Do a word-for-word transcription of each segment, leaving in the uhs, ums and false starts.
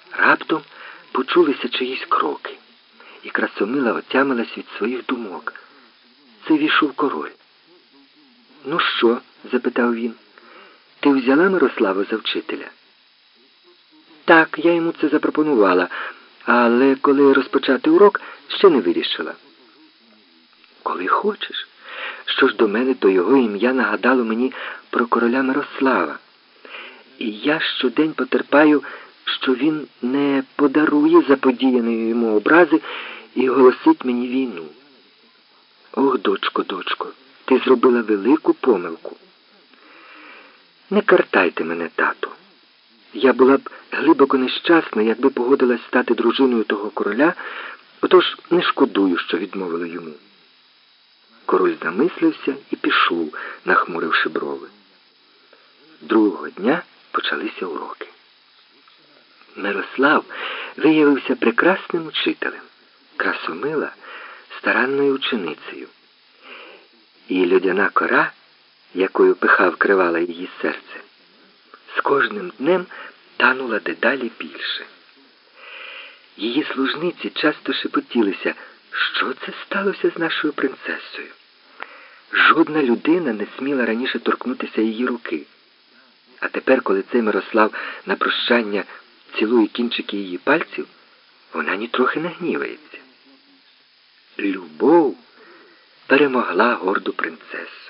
Раптом почулися чиїсь кроки, і Красомила отямилась від своїх думок. Це війшов король. «Ну що?» – запитав він. «Ти взяла Мирослава за вчителя?» «Так, я йому це запропонувала, але коли розпочати урок, ще не вирішила». «Коли хочеш. Що ж до мене, то його ім'я нагадало мені про короля Мирослава. І я щодень потерпаю, що він не подарує заподіяної йому образи і оголосить мені війну. Ох, дочко, дочко, ти зробила велику помилку. Не картайте мене, тату. Я була б глибоко нещасна, якби погодилась стати дружиною того короля, отож не шкодую, що відмовила йому». Король замислився і пішов, нахмуривши брови. Другого дня почалися уроки. Мирослав виявився прекрасним учителем, Красомила – старанною ученицею. І льодяна кора, якою пиха вкривала її серце, з кожним днем танула дедалі більше. Її служниці часто шепотілися, що це сталося з нашою принцесою. Жодна людина не сміла раніше торкнутися її руки. А тепер, коли цей Мирослав на прощання цілує кінчики її пальців, вона нітрохи не гнівається. Любов перемогла горду принцесу.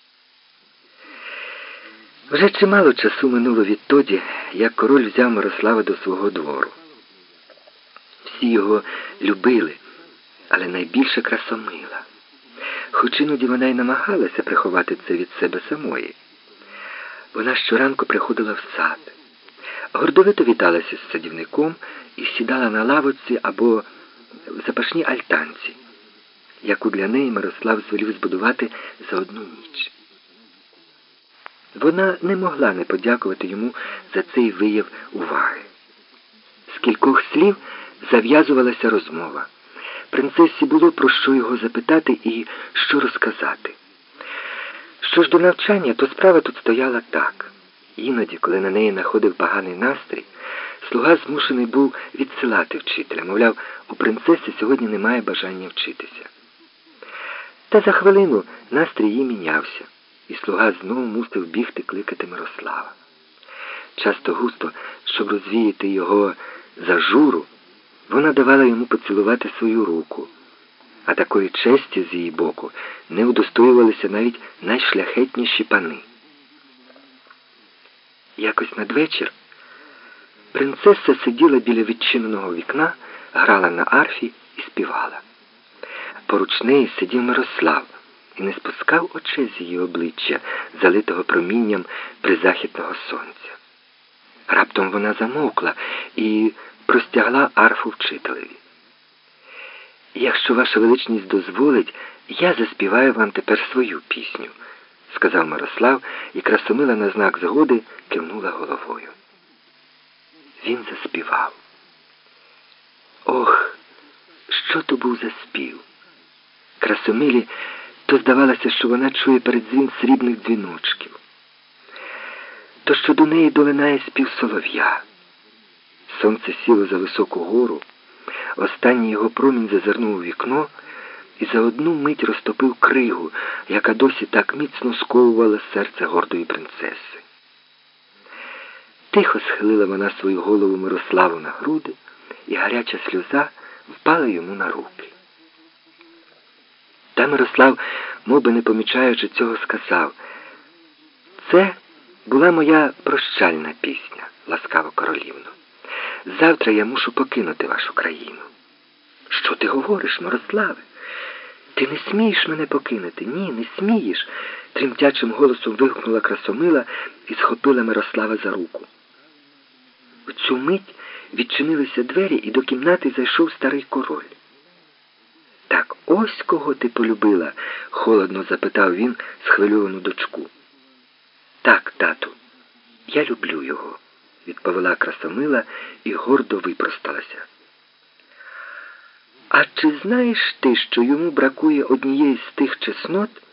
Вже чимало часу минуло відтоді, як король взяв Мирослава до свого двору. Всі його любили, але найбільше Красомила. Хоч іноді вона й намагалася приховати це від себе самої. Вона щоранку приходила в сад, гордовито віталася з садівником і сідала на лавочці або в запашній альтанці, яку для неї Мирослав звелів збудувати за одну ніч. Вона не могла не подякувати йому за цей вияв уваги. З кількох слів зав'язувалася розмова. Принцесі було про що його запитати і що розказати. Що ж до навчання, то справа тут стояла так. Іноді, коли на неї находив поганий настрій, слуга змушений був відсилати вчителя. Мовляв, у принцеси сьогодні немає бажання вчитися. Та за хвилину настрій їй мінявся, і слуга знову мусив бігти кликати Мирослава. Часто густо, щоб розвіяти його зажуру, вона давала йому поцілувати свою руку, а такої честі з її боку не удостоювалися навіть найшляхетніші пани. Якось надвечір принцеса сиділа біля відчиненого вікна, грала на арфі і співала. Поруч неї сидів Мирослав і не спускав очей з її обличчя, залитого промінням призахідного сонця. Раптом вона замовкла і простягла арфу вчителеві. «Якщо ваша величність дозволить, я заспіваю вам тепер свою пісню», – сказав Мирослав, і Красомила на знак згоди кивнула головою. Він заспівав. Ох, що то був за спів! Красомилі то здавалося, що вона чує передзвін срібних дзвіночків, то що до неї долинає спів солов'я. Сонце сіло за високу гору, останній його промінь зазирнув у вікно і за одну мить розтопив кригу, яка досі так міцно сковувала серце гордої принцеси. Тихо схилила вона свою голову Мирославу на груди, і гаряча сльоза впала йому на руки. Та Мирослав, мов би не помічаючи цього, сказав: «Це була моя прощальна пісня, ласкава королівно. Завтра я мушу покинути вашу країну». «Що ти говориш, Мирославе? Ти не смієш мене покинути? Ні, не смієш!» Тремтячим голосом вигукнула Красомила і схопила Мирослава за руку. В цю мить відчинилися двері, і до кімнати зайшов старий король. «Так ось кого ти полюбила?» – холодно запитав він схвильовану дочку. «Так, тату, я люблю його», – відповіла Красомила і гордо випросталася. «А чи знаєш ти, що йому бракує однієї з тих чеснот,